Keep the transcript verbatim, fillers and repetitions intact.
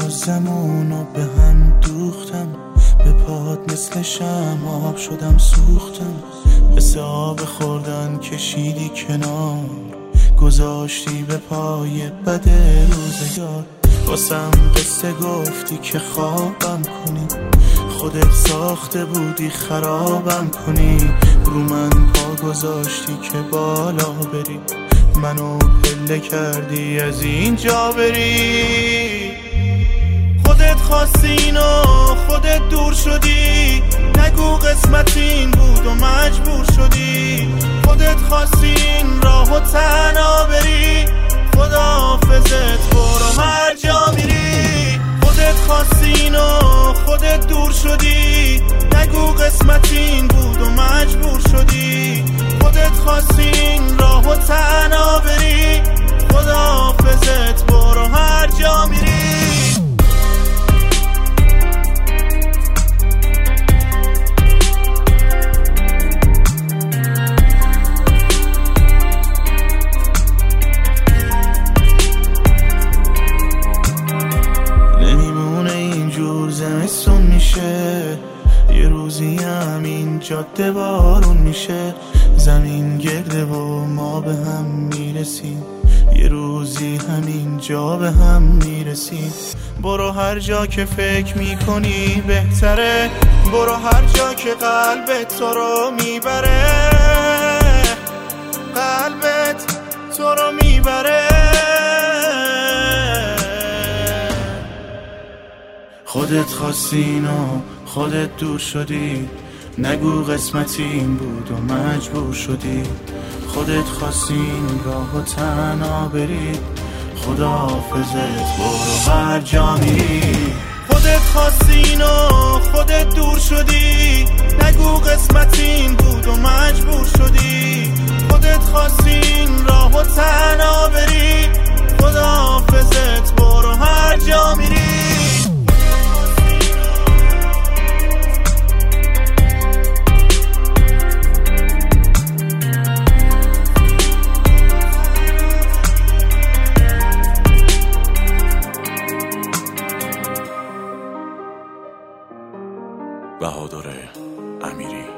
زمونو به هم دوختم، به پاد مثل شمع آب شدم سوختم. قصه آب خوردن کشیدی کنار، گذاشتی به پای بد روزگار. واسم قصه گفتی که خوابم کنی، خودت ساخته بودی خرابم کنی. رو من پا گذاشتی که بالا بری، منو پله کردی از اینجا بری. خودت خواستی اینو خودت دور شدی، نگو قسمت این بود و مجبور شدی. خودت خواستی این راهو تنها بری، خداحافظت برو هر جا میری. خودت خواستی اینو خودت دور شدی، نگو قسمت این بود و مجبور شدی. خودت خواستی این راهو تنها بری، خداحافظت برو هر جا میری. زمستون میشه یه روزی همین جاده بارون میشه، زمین گرده و ما به هم میرسیم، یه روزی همین جا به هم میرسیم. برو هر جا که فکر میکنی بهتره، برو هر جا که قلبت تو رو میبره، قلبت تو رو میبره. خودت خواستی اینو خودت دور شدی، نگو قسمتی این بود و مجبور شدی. خودت خواستی این راهو تنها بری، خداحافظت برو هر جا میری. خودت خواستی اینو خودت دور شدی، نگو قسمتی این بود و مجبور شدی. خودت خواستی این راهو تنها بری، خداحافظت برو هر جا میری. بهادر امیری.